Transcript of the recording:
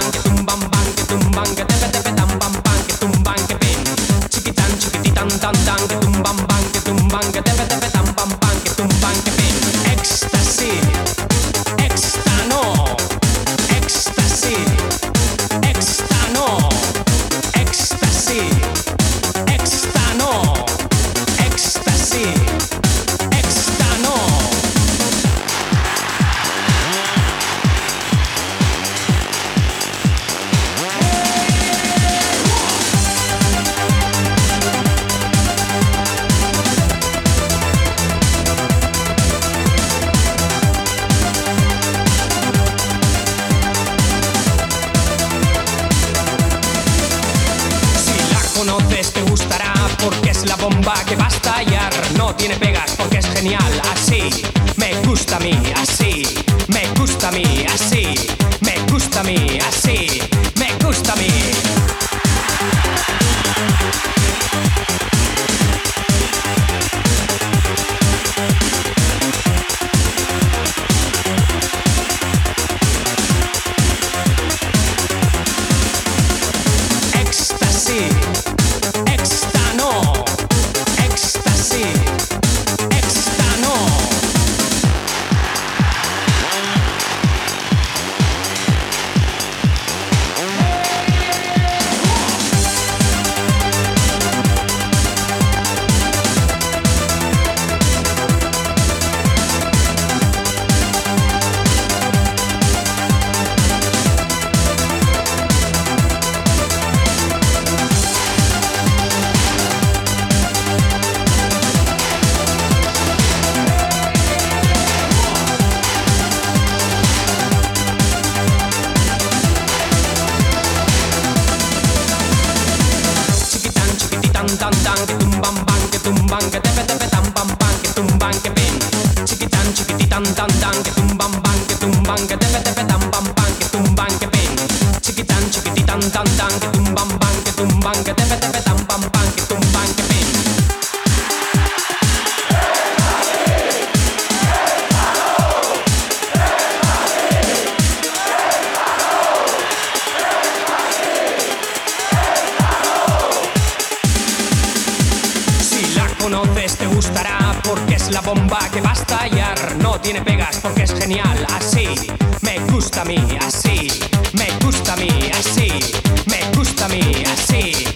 que tumban bam, que tumban que tepe tepe tam pam pam, que tumban que pin. Chiquitán, chiquititan tan tan, que tumban bam, que tumban que tepe tepe tam pam pam, que tumban que pin. Éxtasis, éxtano, éxtasis, éxtano, éxtasis, éxtano, éxtasis, éxtano. Conoces, te gustará porque es la bomba que va a estallar. No tiene pegas porque es genial. Así me gusta a mí, así me gusta a mí, así me gusta a mí, así me gusta a mí. Éxtasis, éxtano, éxtasis, éxtano. Tan tan que tumban bam, que tumban que tepe tepe tam pam pam, que tumban que pin. Chiquitán, chiquititan tan tan, que tumban bam, que tumban que tepe tepe tam pam pam, que tumban que pin. Chiquitán, chiquititan tan tan, que tumban bam, que tumban que tepe tepe tam pam pam, que tumban que pin. Conoces, te gustará porque es la bomba que va a estallar. No tiene pegas porque es genial. Así me gusta a mí, así me gusta a mí, así me gusta a mí, así